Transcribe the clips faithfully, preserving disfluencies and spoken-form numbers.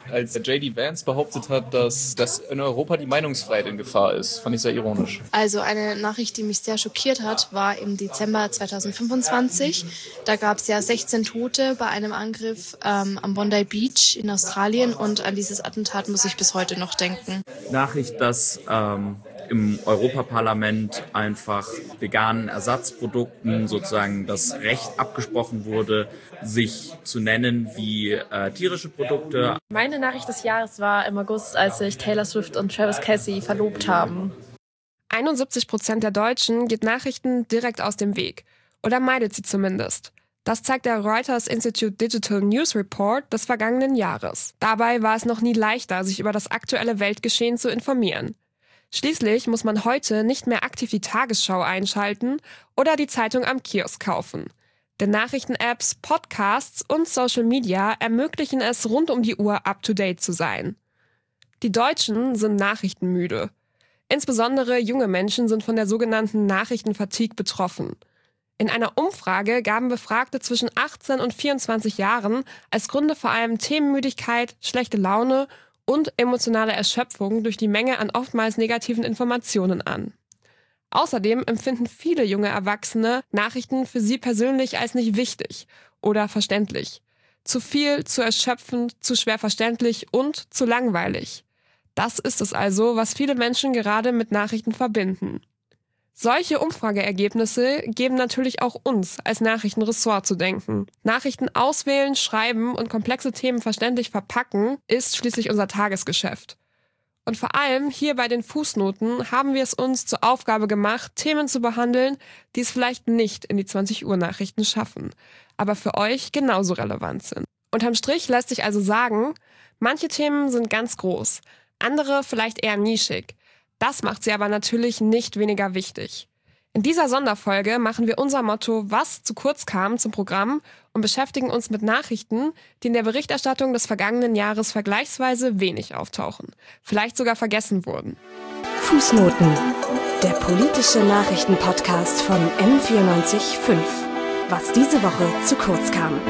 als J D Vance behauptet hat, dass, dass in Europa die Meinungsfreiheit in Gefahr ist. Fand ich sehr ironisch. Also eine Nachricht, die mich sehr schockiert hat, war im Dezember zweitausendfünfundzwanzig. Da gab es ja sechzehn Tote bei einem Angriff ähm, am Bondi Beach in Australien und an dieses Attentat muss ich bis heute noch denken. Nachricht, dass ähm, im Europaparlament einfach veganen Ersatzprodukten sozusagen das Recht abgesprochen wurde, sich zu nennen wie äh, tierische Produkte. Meine Nachricht des Jahres war im August, als sich Taylor Swift und Travis Kelce verlobt haben. einundsiebzig Prozent der Deutschen geht Nachrichten direkt aus dem Weg oder meidet sie zumindest. Das zeigt der Reuters Institute Digital News Report des vergangenen Jahres. Dabei war es noch nie leichter, sich über das aktuelle Weltgeschehen zu informieren. Schließlich muss man heute nicht mehr aktiv die Tagesschau einschalten oder die Zeitung am Kiosk kaufen. Denn Nachrichten-Apps, Podcasts und Social Media ermöglichen es, rund um die Uhr up-to-date zu sein. Die Deutschen sind nachrichtenmüde. Insbesondere junge Menschen sind von der sogenannten Nachrichtenfatigue betroffen. In einer Umfrage gaben Befragte zwischen achtzehn und vierundzwanzig Jahren als Gründe vor allem Themenmüdigkeit, schlechte Laune und emotionale Erschöpfung durch die Menge an oftmals negativen Informationen an. Außerdem empfinden viele junge Erwachsene Nachrichten für sie persönlich als nicht wichtig oder verständlich. Zu viel, zu erschöpfend, zu schwer verständlich und zu langweilig. Das ist es also, was viele Menschen gerade mit Nachrichten verbinden. Solche Umfrageergebnisse geben natürlich auch uns als Nachrichtenressort zu denken. Nachrichten auswählen, schreiben und komplexe Themen verständlich verpacken ist schließlich unser Tagesgeschäft. Und vor allem hier bei den Fußnoten haben wir es uns zur Aufgabe gemacht, Themen zu behandeln, die es vielleicht nicht in die zwanzig Uhr Nachrichten schaffen, aber für euch genauso relevant sind. Unterm Strich lässt sich also sagen, manche Themen sind ganz groß, andere vielleicht eher nischig. Das macht sie aber natürlich nicht weniger wichtig. In dieser Sonderfolge machen wir unser Motto „Was zu kurz kam“ zum Programm und beschäftigen uns mit Nachrichten, die in der Berichterstattung des vergangenen Jahres vergleichsweise wenig auftauchen, vielleicht sogar vergessen wurden. Fußnoten, der politische Nachrichtenpodcast von M vierundneunzig Komma fünf. Was diese Woche zu kurz kam.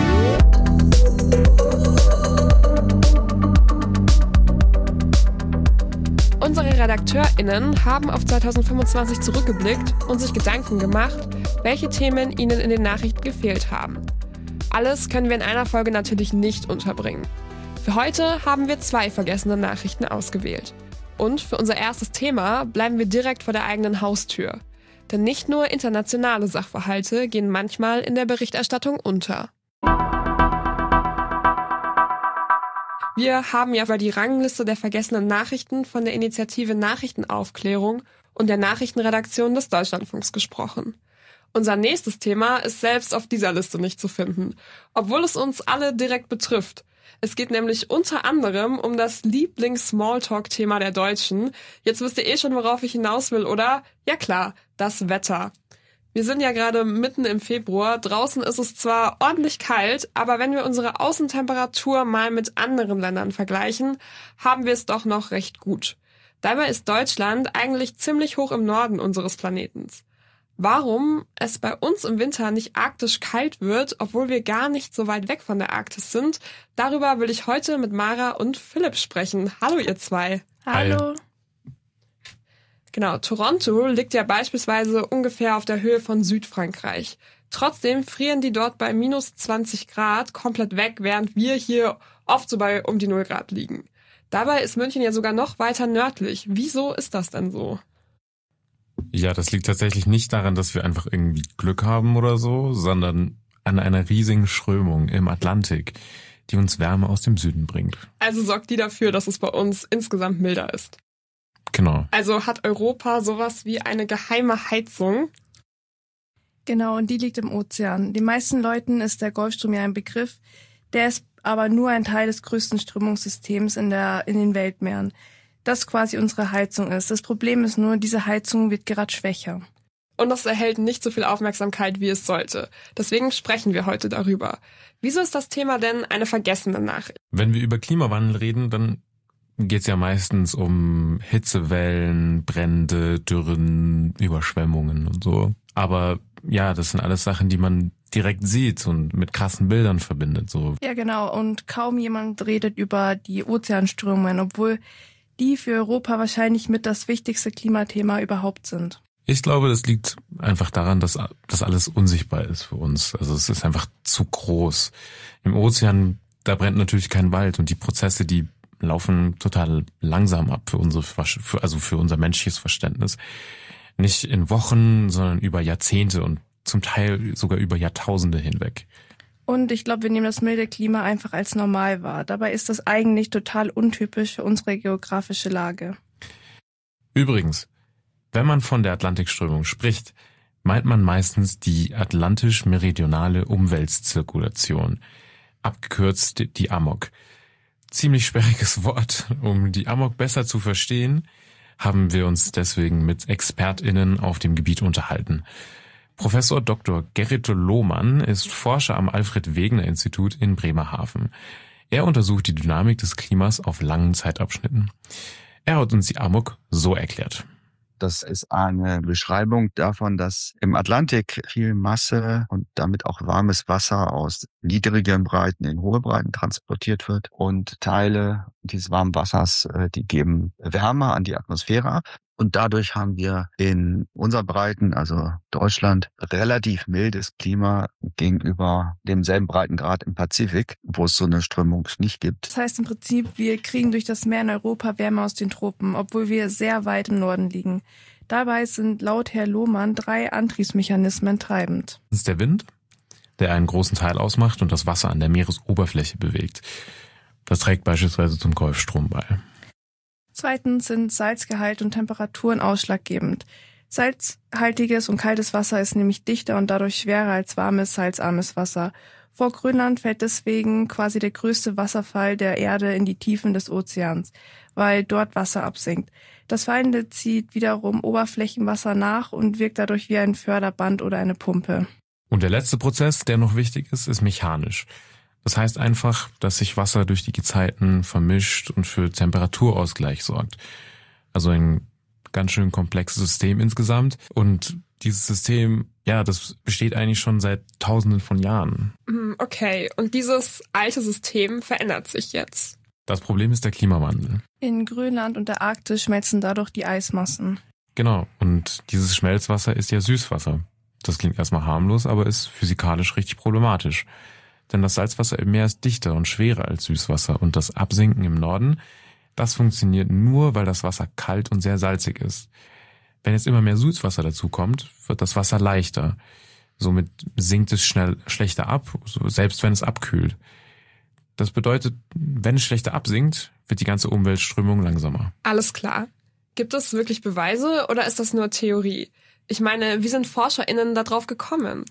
Unsere RedakteurInnen haben auf zweitausendfünfundzwanzig zurückgeblickt und sich Gedanken gemacht, welche Themen ihnen in den Nachrichten gefehlt haben. Alles können wir in einer Folge natürlich nicht unterbringen. Für heute haben wir zwei vergessene Nachrichten ausgewählt. Und für unser erstes Thema bleiben wir direkt vor der eigenen Haustür. Denn nicht nur internationale Sachverhalte gehen manchmal in der Berichterstattung unter. Wir haben ja über die Rangliste der vergessenen Nachrichten von der Initiative Nachrichtenaufklärung und der Nachrichtenredaktion des Deutschlandfunks gesprochen. Unser nächstes Thema ist selbst auf dieser Liste nicht zu finden, obwohl es uns alle direkt betrifft. Es geht nämlich unter anderem um das Lieblings-Smalltalk-Thema der Deutschen. Jetzt wisst ihr eh schon, worauf ich hinaus will, oder? Ja klar, das Wetter. Wir sind ja gerade mitten im Februar. Draußen ist es zwar ordentlich kalt, aber wenn wir unsere Außentemperatur mal mit anderen Ländern vergleichen, haben wir es doch noch recht gut. Dabei ist Deutschland eigentlich ziemlich hoch im Norden unseres Planetens. Warum es bei uns im Winter nicht arktisch kalt wird, obwohl wir gar nicht so weit weg von der Arktis sind, darüber will ich heute mit Mara und Philipp sprechen. Hallo ihr zwei. Hallo. Genau, Toronto liegt ja beispielsweise ungefähr auf der Höhe von Südfrankreich. Trotzdem frieren die dort bei minus zwanzig Grad komplett weg, während wir hier oft so bei um die null Grad liegen. Dabei ist München ja sogar noch weiter nördlich. Wieso ist das denn so? Ja, das liegt tatsächlich nicht daran, dass wir einfach irgendwie Glück haben oder so, sondern an einer riesigen Strömung im Atlantik, die uns Wärme aus dem Süden bringt. Also sorgt die dafür, dass es bei uns insgesamt milder ist. Genau. Also hat Europa sowas wie eine geheime Heizung? Genau, und die liegt im Ozean. Den meisten Leuten ist der Golfstrom ja ein Begriff, der ist aber nur ein Teil des größten Strömungssystems in der in den Weltmeeren, das quasi unsere Heizung ist. Das Problem ist nur, diese Heizung wird gerade schwächer. Und das erhält nicht so viel Aufmerksamkeit, wie es sollte. Deswegen sprechen wir heute darüber. Wieso ist das Thema denn eine vergessene Nachricht? Wenn wir über Klimawandel reden, dann geht's ja meistens um Hitzewellen, Brände, Dürren, Überschwemmungen und so. Aber ja, das sind alles Sachen, die man direkt sieht und mit krassen Bildern verbindet. So. Ja, genau. Und kaum jemand redet über die Ozeanströmungen, obwohl die für Europa wahrscheinlich mit das wichtigste Klimathema überhaupt sind. Ich glaube, das liegt einfach daran, dass das alles unsichtbar ist für uns. Also es ist einfach zu groß. Im Ozean, da brennt natürlich kein Wald und die Prozesse, die laufen total langsam ab für unsere, für, also für unser menschliches Verständnis. Nicht in Wochen, sondern über Jahrzehnte und zum Teil sogar über Jahrtausende hinweg. Und ich glaube, wir nehmen das milde Klima einfach als normal wahr. Dabei ist das eigentlich total untypisch für unsere geografische Lage. Übrigens, wenn man von der Atlantikströmung spricht, meint man meistens die atlantisch-meridionale Umweltzirkulation, abgekürzt die A M O C. Ziemlich sperriges Wort. Um die A M O C besser zu verstehen, haben wir uns deswegen mit ExpertInnen auf dem Gebiet unterhalten. Professor Doktor Gerrit Lohmann ist Forscher am Alfred-Wegener-Institut in Bremerhaven. Er untersucht die Dynamik des Klimas auf langen Zeitabschnitten. Er hat uns die A M O C so erklärt. Das ist eine Beschreibung davon, dass im Atlantik viel Masse und damit auch warmes Wasser aus niedrigen Breiten in hohe Breiten transportiert wird. Und Teile dieses warmen Wassers, die geben Wärme an die Atmosphäre ab. Und dadurch haben wir in unseren Breiten, also Deutschland, relativ mildes Klima gegenüber demselben Breitengrad im Pazifik, wo es so eine Strömung nicht gibt. Das heißt im Prinzip, wir kriegen durch das Meer in Europa Wärme aus den Tropen, obwohl wir sehr weit im Norden liegen. Dabei sind laut Herr Lohmann drei Antriebsmechanismen treibend. Das ist der Wind, der einen großen Teil ausmacht und das Wasser an der Meeresoberfläche bewegt. Das trägt beispielsweise zum Golfstrom bei. Zweitens sind Salzgehalt und Temperaturen ausschlaggebend. Salzhaltiges und kaltes Wasser ist nämlich dichter und dadurch schwerer als warmes, salzarmes Wasser. Vor Grönland fällt deswegen quasi der größte Wasserfall der Erde in die Tiefen des Ozeans, weil dort Wasser absinkt. Das Fallende zieht wiederum Oberflächenwasser nach und wirkt dadurch wie ein Förderband oder eine Pumpe. Und der letzte Prozess, der noch wichtig ist, ist mechanisch. Das heißt einfach, dass sich Wasser durch die Gezeiten vermischt und für Temperaturausgleich sorgt. Also ein ganz schön komplexes System insgesamt. Und dieses System, ja, das besteht eigentlich schon seit Tausenden von Jahren. Okay, und dieses alte System verändert sich jetzt. Das Problem ist der Klimawandel. In Grönland und der Arktis schmelzen dadurch die Eismassen. Genau, und dieses Schmelzwasser ist ja Süßwasser. Das klingt erstmal harmlos, aber ist physikalisch richtig problematisch. Denn das Salzwasser im Meer ist dichter und schwerer als Süßwasser und das Absinken im Norden, das funktioniert nur, weil das Wasser kalt und sehr salzig ist. Wenn jetzt immer mehr Süßwasser dazu kommt, wird das Wasser leichter. Somit sinkt es schnell schlechter ab, selbst wenn es abkühlt. Das bedeutet, wenn es schlechter absinkt, wird die ganze Umweltströmung langsamer. Alles klar. Gibt es wirklich Beweise oder ist das nur Theorie? Ich meine, wie sind ForscherInnen da drauf gekommen?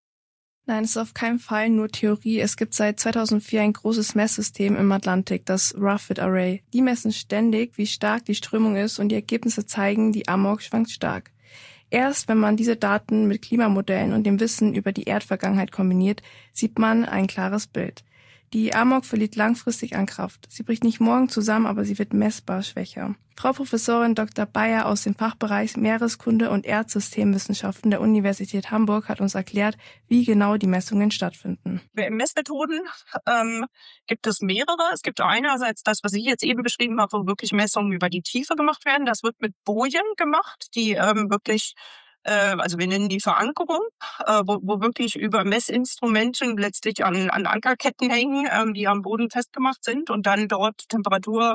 Nein, es ist auf keinen Fall nur Theorie. Es gibt seit zweitausendvier ein großes Messsystem im Atlantik, das Rapid Array. Die messen ständig, wie stark die Strömung ist und die Ergebnisse zeigen, die A M O C schwankt stark. Erst wenn man diese Daten mit Klimamodellen und dem Wissen über die Erdvergangenheit kombiniert, sieht man ein klares Bild. Die A M O C verliert langfristig an Kraft. Sie bricht nicht morgen zusammen, aber sie wird messbar schwächer. Frau Professorin Doktor Bayer aus dem Fachbereich Meereskunde und Erdsystemwissenschaften der Universität Hamburg hat uns erklärt, wie genau die Messungen stattfinden. Messmethoden ähm, gibt es mehrere. Es gibt einerseits das, was ich jetzt eben beschrieben habe, wo wirklich Messungen über die Tiefe gemacht werden. Das wird mit Bojen gemacht, die ähm, wirklich also wir nennen die Verankerung, wo, wo wirklich über Messinstrumenten letztlich an, an Ankerketten hängen, die am Boden festgemacht sind und dann dort Temperatur,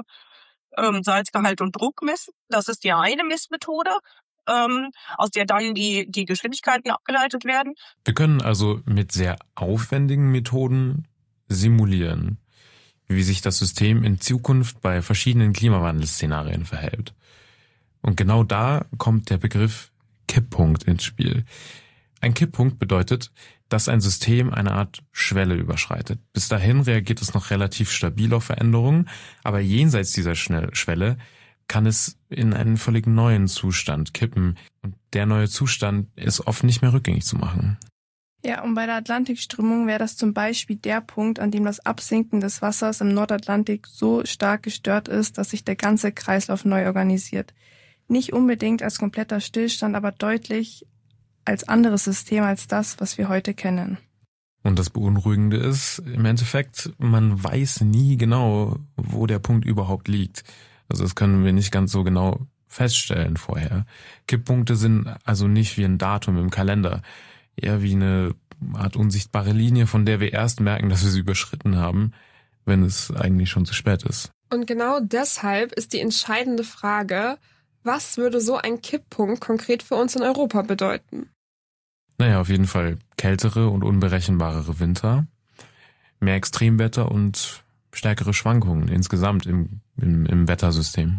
Salzgehalt und Druck messen. Das ist die eine Messmethode, aus der dann die, die Geschwindigkeiten abgeleitet werden. Wir können also mit sehr aufwendigen Methoden simulieren, wie sich das System in Zukunft bei verschiedenen Klimawandelszenarien verhält. Und genau da kommt der Begriff Kipppunkt ins Spiel. Ein Kipppunkt bedeutet, dass ein System eine Art Schwelle überschreitet. Bis dahin reagiert es noch relativ stabil auf Veränderungen, aber jenseits dieser Schwelle kann es in einen völlig neuen Zustand kippen. Und der neue Zustand ist oft nicht mehr rückgängig zu machen. Ja, und bei der Atlantikströmung wäre das zum Beispiel der Punkt, an dem das Absinken des Wassers im Nordatlantik so stark gestört ist, dass sich der ganze Kreislauf neu organisiert. Nicht unbedingt als kompletter Stillstand, aber deutlich als anderes System als das, was wir heute kennen. Und das Beunruhigende ist, im Endeffekt, man weiß nie genau, wo der Punkt überhaupt liegt. Also das können wir nicht ganz so genau feststellen vorher. Kipppunkte sind also nicht wie ein Datum im Kalender, eher wie eine Art unsichtbare Linie, von der wir erst merken, dass wir sie überschritten haben, wenn es eigentlich schon zu spät ist. Und genau deshalb ist die entscheidende Frage, was würde so ein Kipppunkt konkret für uns in Europa bedeuten? Naja, auf jeden Fall kältere und unberechenbarere Winter, mehr Extremwetter und stärkere Schwankungen insgesamt im, im, im Wettersystem.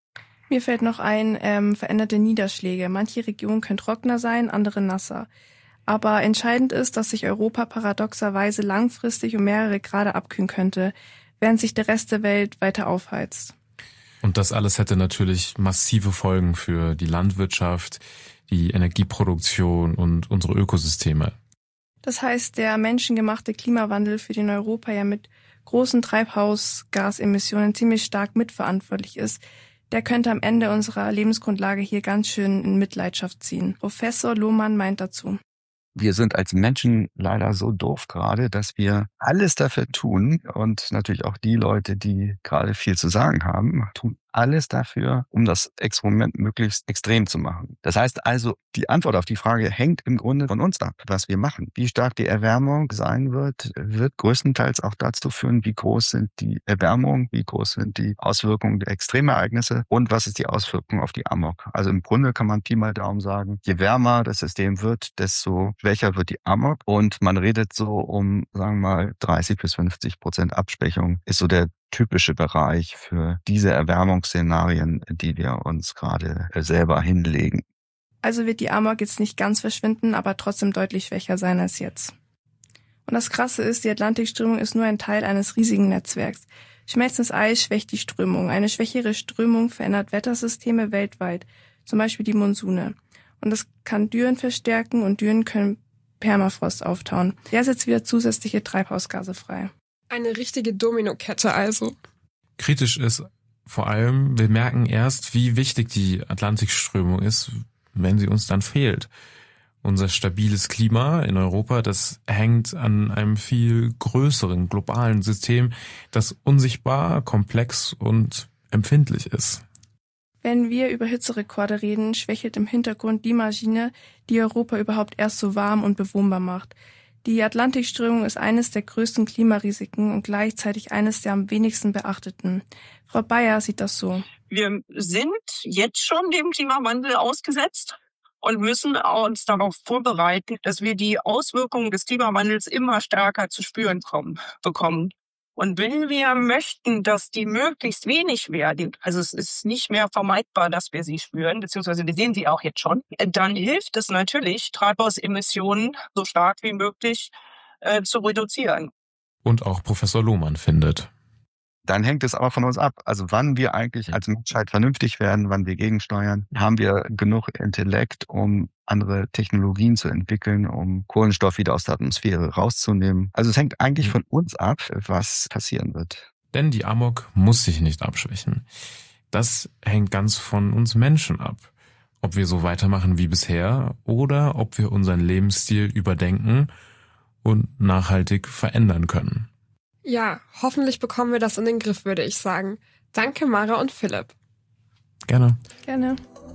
Mir fällt noch ein, ähm, veränderte Niederschläge. Manche Regionen können trockener sein, andere nasser. Aber entscheidend ist, dass sich Europa paradoxerweise langfristig um mehrere Grade abkühlen könnte, während sich der Rest der Welt weiter aufheizt. Und das alles hätte natürlich massive Folgen für die Landwirtschaft, die Energieproduktion und unsere Ökosysteme. Das heißt, der menschengemachte Klimawandel, für den Europa ja mit großen Treibhausgasemissionen ziemlich stark mitverantwortlich ist, der könnte am Ende unserer Lebensgrundlage hier ganz schön in Mitleidenschaft ziehen. Professor Lohmann meint dazu: Wir sind als Menschen leider so doof gerade, dass wir alles dafür tun, und natürlich auch die Leute, die gerade viel zu sagen haben, tun alles dafür, um das Experiment möglichst extrem zu machen. Das heißt also, die Antwort auf die Frage hängt im Grunde von uns ab, was wir machen. Wie stark die Erwärmung sein wird, wird größtenteils auch dazu führen, wie groß sind die Erwärmung, wie groß sind die Auswirkungen der Extremereignisse und was ist die Auswirkung auf die Amok. Also im Grunde kann man Pi mal Daumen sagen, je wärmer das System wird, desto schwächer wird die Amok, und man redet so um, sagen wir mal, dreißig bis fünfzig Prozent Abschwächung ist so der typische Bereich für diese Erwärmungsszenarien, die wir uns gerade selber hinlegen. Also wird die Amok jetzt nicht ganz verschwinden, aber trotzdem deutlich schwächer sein als jetzt. Und das Krasse ist, die Atlantikströmung ist nur ein Teil eines riesigen Netzwerks. Schmelzendes Eis schwächt die Strömung. Eine schwächere Strömung verändert Wettersysteme weltweit, zum Beispiel die Monsune. Und das kann Dürren verstärken, und Dürren können Permafrost auftauen. Der setzt wieder zusätzliche Treibhausgase frei. Eine richtige Dominokette also. Kritisch ist vor allem, wir merken erst, wie wichtig die Atlantikströmung ist, wenn sie uns dann fehlt. Unser stabiles Klima in Europa, das hängt an einem viel größeren globalen System, das unsichtbar, komplex und empfindlich ist. Wenn wir über Hitzerekorde reden, schwächelt im Hintergrund die Maschine, die Europa überhaupt erst so warm und bewohnbar macht. Die Atlantikströmung ist eines der größten Klimarisiken und gleichzeitig eines der am wenigsten beachteten. Frau Bayer sieht das so: Wir sind jetzt schon dem Klimawandel ausgesetzt und müssen uns darauf vorbereiten, dass wir die Auswirkungen des Klimawandels immer stärker zu spüren kommen, bekommen. Und wenn wir möchten, dass die möglichst wenig werden, also es ist nicht mehr vermeidbar, dass wir sie spüren, beziehungsweise wir sehen sie auch jetzt schon, dann hilft es natürlich, Treibhausemissionen so stark wie möglich äh, zu reduzieren. Und auch Professor Lohmann findet: Dann hängt es aber von uns ab. Also wann wir eigentlich als Menschheit vernünftig werden, wann wir gegensteuern. Haben wir genug Intellekt, um andere Technologien zu entwickeln, um Kohlenstoff wieder aus der Atmosphäre rauszunehmen. Also es hängt eigentlich von uns ab, was passieren wird. Denn die Amok muss sich nicht abschwächen. Das hängt ganz von uns Menschen ab. Ob wir so weitermachen wie bisher oder ob wir unseren Lebensstil überdenken und nachhaltig verändern können. Ja, hoffentlich bekommen wir das in den Griff, würde ich sagen. Danke, Mara und Philipp. Gerne. Gerne.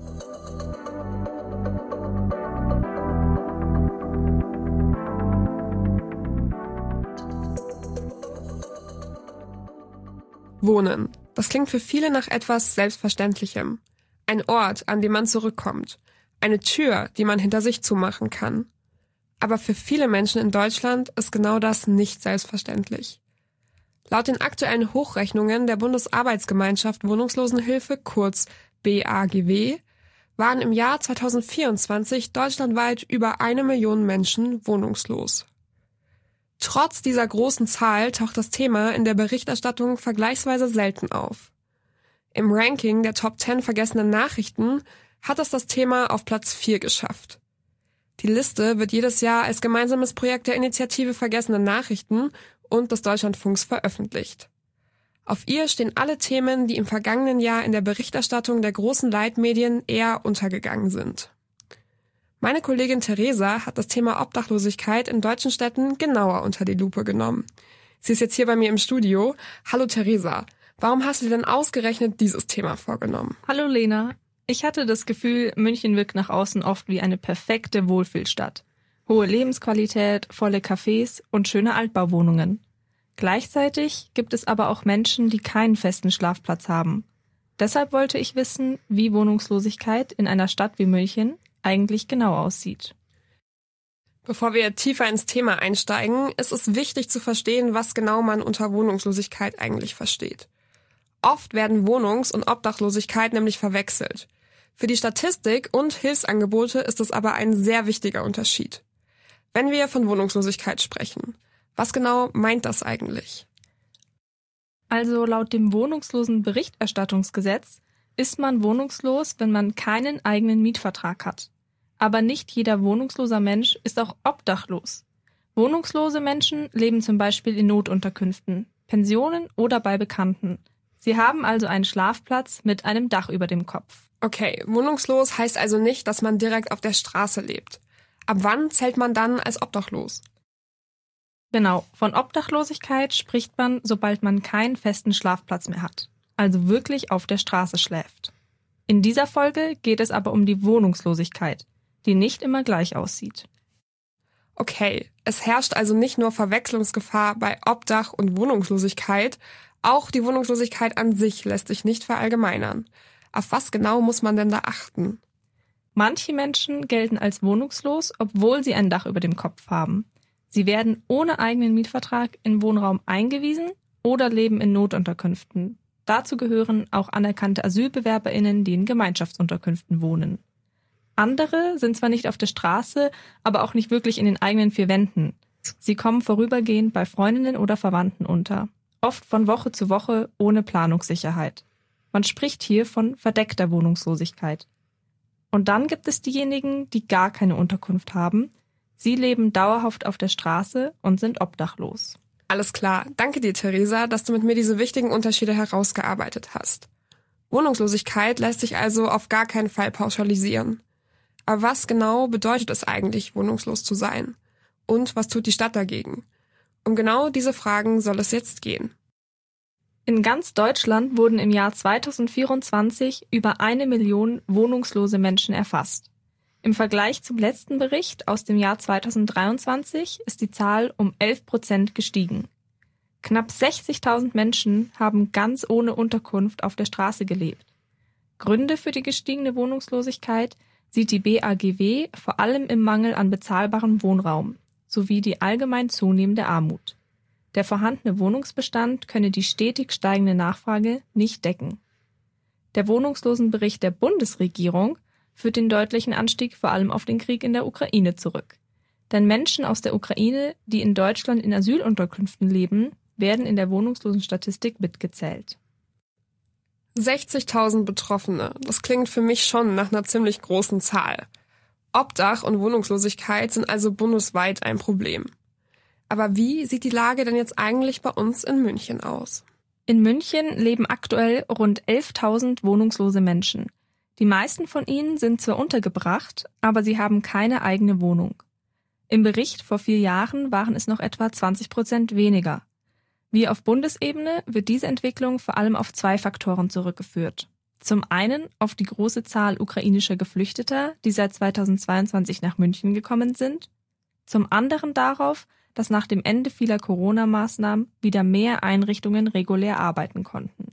Wohnen. Das klingt für viele nach etwas Selbstverständlichem. Ein Ort, an dem man zurückkommt. Eine Tür, die man hinter sich zumachen kann. Aber für viele Menschen in Deutschland ist genau das nicht selbstverständlich. Laut den aktuellen Hochrechnungen der Bundesarbeitsgemeinschaft Wohnungslosenhilfe, kurz B A G W, waren im Jahr zweitausendvierundzwanzig deutschlandweit über eine Million Menschen wohnungslos. Trotz dieser großen Zahl taucht das Thema in der Berichterstattung vergleichsweise selten auf. Im Ranking der Top zehn vergessenen Nachrichten hat es das Thema auf Platz vier geschafft. Die Liste wird jedes Jahr als gemeinsames Projekt der Initiative Vergessene Nachrichten und des Deutschlandfunks veröffentlicht. Auf ihr stehen alle Themen, die im vergangenen Jahr in der Berichterstattung der großen Leitmedien eher untergegangen sind. Meine Kollegin Theresa hat das Thema Obdachlosigkeit in deutschen Städten genauer unter die Lupe genommen. Sie ist jetzt hier bei mir im Studio. Hallo Theresa, warum hast du dir denn ausgerechnet dieses Thema vorgenommen? Hallo Lena, ich hatte das Gefühl, München wirkt nach außen oft wie eine perfekte Wohlfühlstadt. Hohe Lebensqualität, volle Cafés und schöne Altbauwohnungen. Gleichzeitig gibt es aber auch Menschen, die keinen festen Schlafplatz haben. Deshalb wollte ich wissen, wie Wohnungslosigkeit in einer Stadt wie München eigentlich genau aussieht. Bevor wir tiefer ins Thema einsteigen, ist es wichtig zu verstehen, was genau man unter Wohnungslosigkeit eigentlich versteht. Oft werden Wohnungs- und Obdachlosigkeit nämlich verwechselt. Für die Statistik und Hilfsangebote ist es aber ein sehr wichtiger Unterschied. Wenn wir von Wohnungslosigkeit sprechen, was genau meint das eigentlich? Also laut dem Wohnungslosenberichterstattungsgesetz ist man wohnungslos, wenn man keinen eigenen Mietvertrag hat. Aber nicht jeder wohnungsloser Mensch ist auch obdachlos. Wohnungslose Menschen leben zum Beispiel in Notunterkünften, Pensionen oder bei Bekannten. Sie haben also einen Schlafplatz mit einem Dach über dem Kopf. Okay, wohnungslos heißt also nicht, dass man direkt auf der Straße lebt. Ab wann zählt man dann als obdachlos? Genau, von Obdachlosigkeit spricht man, sobald man keinen festen Schlafplatz mehr hat, also wirklich auf der Straße schläft. In dieser Folge geht es aber um die Wohnungslosigkeit, die nicht immer gleich aussieht. Okay, es herrscht also nicht nur Verwechslungsgefahr bei Obdach und Wohnungslosigkeit, auch die Wohnungslosigkeit an sich lässt sich nicht verallgemeinern. Auf was genau muss man denn da achten? Manche Menschen gelten als wohnungslos, obwohl sie ein Dach über dem Kopf haben. Sie werden ohne eigenen Mietvertrag in Wohnraum eingewiesen oder leben in Notunterkünften. Dazu gehören auch anerkannte AsylbewerberInnen, die in Gemeinschaftsunterkünften wohnen. Andere sind zwar nicht auf der Straße, aber auch nicht wirklich in den eigenen vier Wänden. Sie kommen vorübergehend bei Freundinnen oder Verwandten unter. Oft von Woche zu Woche ohne Planungssicherheit. Man spricht hier von verdeckter Wohnungslosigkeit. Und dann gibt es diejenigen, die gar keine Unterkunft haben. Sie leben dauerhaft auf der Straße und sind obdachlos. Alles klar. Danke dir, Theresa, dass du mit mir diese wichtigen Unterschiede herausgearbeitet hast. Wohnungslosigkeit lässt sich also auf gar keinen Fall pauschalisieren. Aber was genau bedeutet es eigentlich, wohnungslos zu sein? Und was tut die Stadt dagegen? Um genau diese Fragen soll es jetzt gehen. In ganz Deutschland wurden im Jahr zweitausendvierundzwanzig über eine Million wohnungslose Menschen erfasst. Im Vergleich zum letzten Bericht aus dem Jahr zweitausenddreiundzwanzig ist die Zahl um elf Prozent gestiegen. Knapp sechzigtausend Menschen haben ganz ohne Unterkunft auf der Straße gelebt. Gründe für die gestiegene Wohnungslosigkeit sieht die B A G W vor allem im Mangel an bezahlbarem Wohnraum sowie die allgemein zunehmende Armut. Der vorhandene Wohnungsbestand könne die stetig steigende Nachfrage nicht decken. Der Wohnungslosenbericht der Bundesregierung führt den deutlichen Anstieg vor allem auf den Krieg in der Ukraine zurück. Denn Menschen aus der Ukraine, die in Deutschland in Asylunterkünften leben, werden in der Wohnungslosenstatistik mitgezählt. sechzigtausend Betroffene, das klingt für mich schon nach einer ziemlich großen Zahl. Obdach und Wohnungslosigkeit sind also bundesweit ein Problem. Aber wie sieht die Lage denn jetzt eigentlich bei uns in München aus? In München leben aktuell rund elftausend wohnungslose Menschen. Die meisten von ihnen sind zwar untergebracht, aber sie haben keine eigene Wohnung. Im Bericht vor vier Jahren waren es noch etwa zwanzig Prozent weniger. Wie auf Bundesebene wird diese Entwicklung vor allem auf zwei Faktoren zurückgeführt. Zum einen auf die große Zahl ukrainischer Geflüchteter, die seit zweitausendzweiundzwanzig nach München gekommen sind. Zum anderen darauf, dass nach dem Ende vieler Corona-Maßnahmen wieder mehr Einrichtungen regulär arbeiten konnten.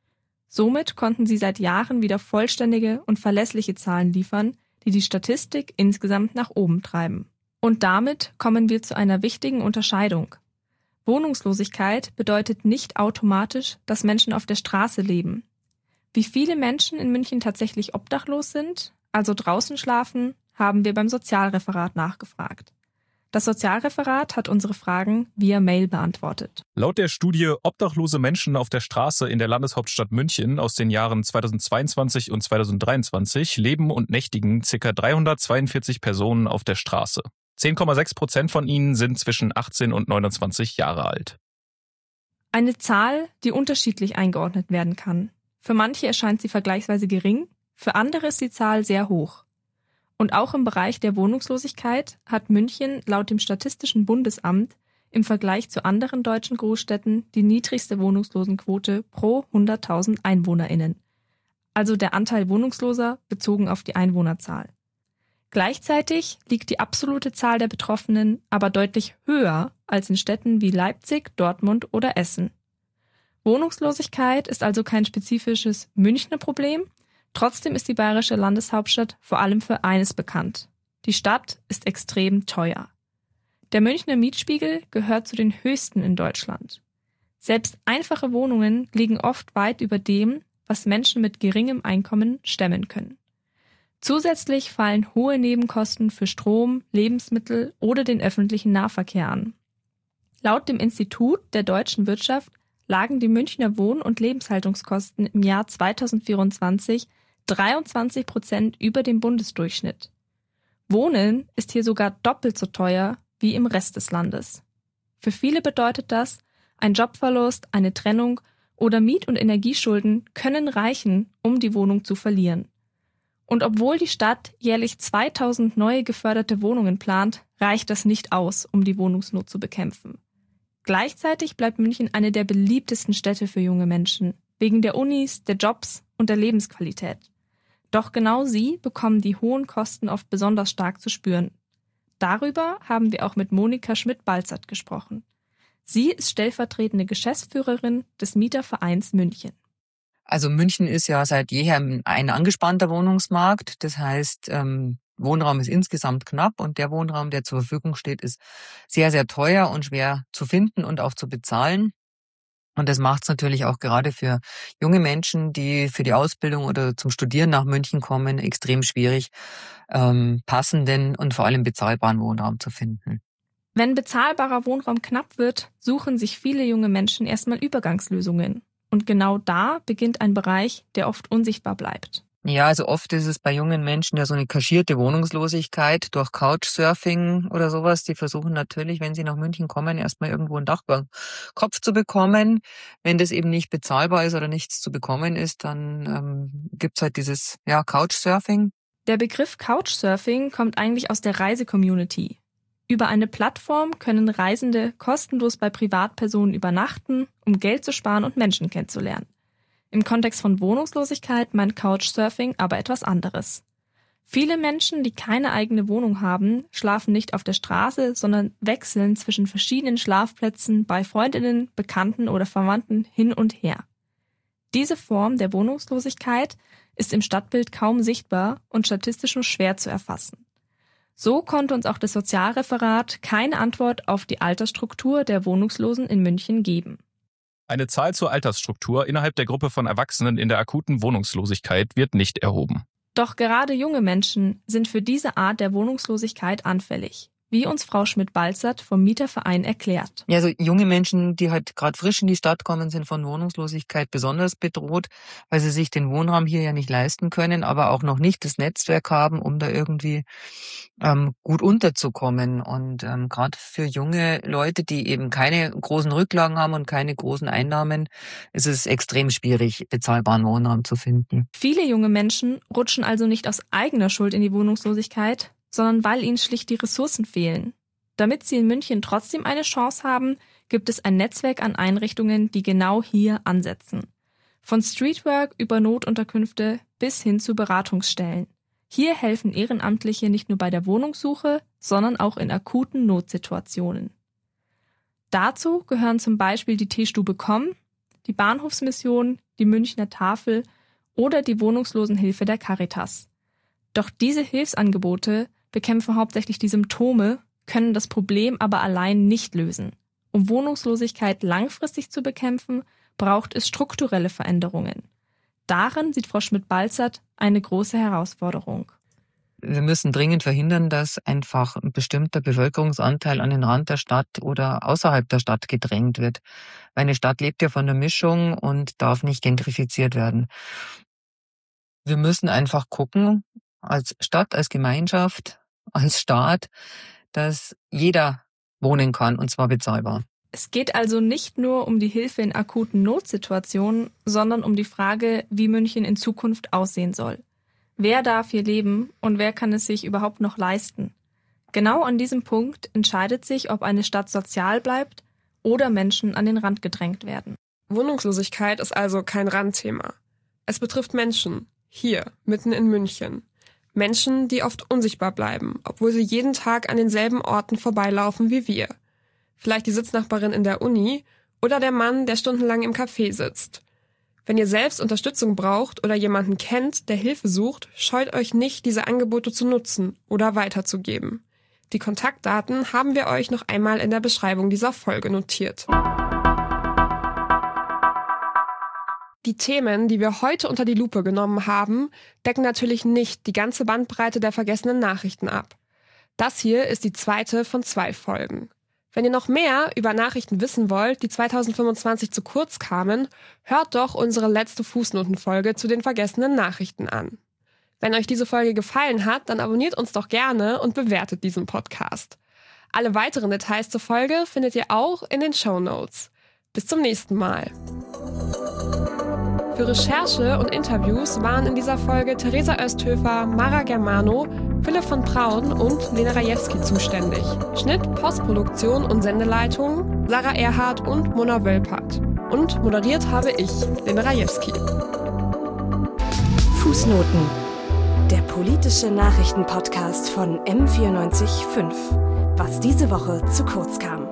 Somit konnten sie seit Jahren wieder vollständige und verlässliche Zahlen liefern, die die Statistik insgesamt nach oben treiben. Und damit kommen wir zu einer wichtigen Unterscheidung. Wohnungslosigkeit bedeutet nicht automatisch, dass Menschen auf der Straße leben. Wie viele Menschen in München tatsächlich obdachlos sind, also draußen schlafen, haben wir beim Sozialreferat nachgefragt. Das Sozialreferat hat unsere Fragen via Mail beantwortet. Laut der Studie Obdachlose Menschen auf der Straße in der Landeshauptstadt München aus den Jahren zweitausendzweiundzwanzig und zweitausenddreiundzwanzig leben und nächtigen ca. dreihundertzweiundvierzig Personen auf der Straße. zehn Komma sechs Prozent von ihnen sind zwischen achtzehn und neunundzwanzig Jahre alt. Eine Zahl, die unterschiedlich eingeordnet werden kann. Für manche erscheint sie vergleichsweise gering, für andere ist die Zahl sehr hoch. Und auch im Bereich der Wohnungslosigkeit hat München laut dem Statistischen Bundesamt im Vergleich zu anderen deutschen Großstädten die niedrigste Wohnungslosenquote pro hunderttausend EinwohnerInnen. Also der Anteil Wohnungsloser bezogen auf die Einwohnerzahl. Gleichzeitig liegt die absolute Zahl der Betroffenen aber deutlich höher als in Städten wie Leipzig, Dortmund oder Essen. Wohnungslosigkeit ist also kein spezifisches Münchner Problem. Trotzdem ist die bayerische Landeshauptstadt vor allem für eines bekannt: Die Stadt ist extrem teuer. Der Münchner Mietspiegel gehört zu den höchsten in Deutschland. Selbst einfache Wohnungen liegen oft weit über dem, was Menschen mit geringem Einkommen stemmen können. Zusätzlich fallen hohe Nebenkosten für Strom, Lebensmittel oder den öffentlichen Nahverkehr an. Laut dem Institut der deutschen Wirtschaft lagen die Münchner Wohn- und Lebenshaltungskosten im Jahr zweitausendvierundzwanzig dreiundzwanzig Prozent über dem Bundesdurchschnitt. Wohnen ist hier sogar doppelt so teuer wie im Rest des Landes. Für viele bedeutet das, ein Jobverlust, eine Trennung oder Miet- und Energieschulden können reichen, um die Wohnung zu verlieren. Und obwohl die Stadt jährlich zweitausend neue geförderte Wohnungen plant, reicht das nicht aus, um die Wohnungsnot zu bekämpfen. Gleichzeitig bleibt München eine der beliebtesten Städte für junge Menschen, wegen der Unis, der Jobs und der Lebensqualität. Doch genau sie bekommen die hohen Kosten oft besonders stark zu spüren. Darüber haben wir auch mit Monika Schmidt-Balzert gesprochen. Sie ist stellvertretende Geschäftsführerin des Mietervereins München. Also München ist ja seit jeher ein angespannter Wohnungsmarkt. Das heißt, ähm, Wohnraum ist insgesamt knapp und der Wohnraum, der zur Verfügung steht, ist sehr, sehr teuer und schwer zu finden und auch zu bezahlen. Und das macht es natürlich auch gerade für junge Menschen, die für die Ausbildung oder zum Studieren nach München kommen, extrem schwierig, ähm, passenden und vor allem bezahlbaren Wohnraum zu finden. Wenn bezahlbarer Wohnraum knapp wird, suchen sich viele junge Menschen erstmal Übergangslösungen. Und genau da beginnt ein Bereich, der oft unsichtbar bleibt. Ja, also oft ist es bei jungen Menschen ja so eine kaschierte Wohnungslosigkeit durch Couchsurfing oder sowas. Die versuchen natürlich, wenn sie nach München kommen, erstmal irgendwo ein Dach über den Kopf zu bekommen. Wenn das eben nicht bezahlbar ist oder nichts zu bekommen ist, dann ähm, gibt's halt dieses ja Couchsurfing. Der Begriff Couchsurfing kommt eigentlich aus der Reise-Community. Über eine Plattform können Reisende kostenlos bei Privatpersonen übernachten, um Geld zu sparen und Menschen kennenzulernen. Im Kontext von Wohnungslosigkeit meint Couchsurfing aber etwas anderes. Viele Menschen, die keine eigene Wohnung haben, schlafen nicht auf der Straße, sondern wechseln zwischen verschiedenen Schlafplätzen bei Freundinnen, Bekannten oder Verwandten hin und her. Diese Form der Wohnungslosigkeit ist im Stadtbild kaum sichtbar und statistisch nur schwer zu erfassen. So konnte uns auch das Sozialreferat keine Antwort auf die Altersstruktur der Wohnungslosen in München geben. Eine Zahl zur Altersstruktur innerhalb der Gruppe von Erwachsenen in der akuten Wohnungslosigkeit wird nicht erhoben. Doch gerade junge Menschen sind für diese Art der Wohnungslosigkeit anfällig, wie uns Frau Schmidt-Balzert vom Mieterverein erklärt. Ja, also junge Menschen, die halt gerade frisch in die Stadt kommen, sind von Wohnungslosigkeit besonders bedroht, weil sie sich den Wohnraum hier ja nicht leisten können, aber auch noch nicht das Netzwerk haben, um da irgendwie ähm, gut unterzukommen. Und ähm, gerade für junge Leute, die eben keine großen Rücklagen haben und keine großen Einnahmen, ist es extrem schwierig, bezahlbaren Wohnraum zu finden. Viele junge Menschen rutschen also nicht aus eigener Schuld in die Wohnungslosigkeit, sondern weil ihnen schlicht die Ressourcen fehlen. Damit sie in München trotzdem eine Chance haben, gibt es ein Netzwerk an Einrichtungen, die genau hier ansetzen. Von Streetwork über Notunterkünfte bis hin zu Beratungsstellen. Hier helfen Ehrenamtliche nicht nur bei der Wohnungssuche, sondern auch in akuten Notsituationen. Dazu gehören zum Beispiel die Teestube Komm, die Bahnhofsmission, die Münchner Tafel oder die Wohnungslosenhilfe der Caritas. Doch diese Hilfsangebote bekämpfen hauptsächlich die Symptome, können das Problem aber allein nicht lösen. Um Wohnungslosigkeit langfristig zu bekämpfen, braucht es strukturelle Veränderungen. Darin sieht Frau Schmidt-Balzert eine große Herausforderung. Wir müssen dringend verhindern, dass einfach ein bestimmter Bevölkerungsanteil an den Rand der Stadt oder außerhalb der Stadt gedrängt wird. Weil eine Stadt lebt ja von der Mischung und darf nicht gentrifiziert werden. Wir müssen einfach gucken, als Stadt, als Gemeinschaft, als Staat, dass jeder wohnen kann, und zwar bezahlbar. Es geht also nicht nur um die Hilfe in akuten Notsituationen, sondern um die Frage, wie München in Zukunft aussehen soll. Wer darf hier leben und wer kann es sich überhaupt noch leisten? Genau an diesem Punkt entscheidet sich, ob eine Stadt sozial bleibt oder Menschen an den Rand gedrängt werden. Wohnungslosigkeit ist also kein Randthema. Es betrifft Menschen, hier, mitten in München. Menschen, die oft unsichtbar bleiben, obwohl sie jeden Tag an denselben Orten vorbeilaufen wie wir. Vielleicht die Sitznachbarin in der Uni oder der Mann, der stundenlang im Café sitzt. Wenn ihr selbst Unterstützung braucht oder jemanden kennt, der Hilfe sucht, scheut euch nicht, diese Angebote zu nutzen oder weiterzugeben. Die Kontaktdaten haben wir euch noch einmal in der Beschreibung dieser Folge notiert. Die Themen, die wir heute unter die Lupe genommen haben, decken natürlich nicht die ganze Bandbreite der vergessenen Nachrichten ab. Das hier ist die zweite von zwei Folgen. Wenn ihr noch mehr über Nachrichten wissen wollt, die zweitausendfünfundzwanzig zu kurz kamen, hört doch unsere letzte Fußnotenfolge zu den vergessenen Nachrichten an. Wenn euch diese Folge gefallen hat, dann abonniert uns doch gerne und bewertet diesen Podcast. Alle weiteren Details zur Folge findet ihr auch in den Shownotes. Bis zum nächsten Mal. Für Recherche und Interviews waren in dieser Folge Theresa Östhöfer, Mara Germano, Philipp von Braun und Lena Rajewski zuständig. Schnitt, Postproduktion und Sendeleitung Sarah Erhardt und Mona Wölpert. Und moderiert habe ich, Lena Rajewski. Fußnoten. Der politische Nachrichtenpodcast von M vierundneunzig Komma fünf. Was diese Woche zu kurz kam.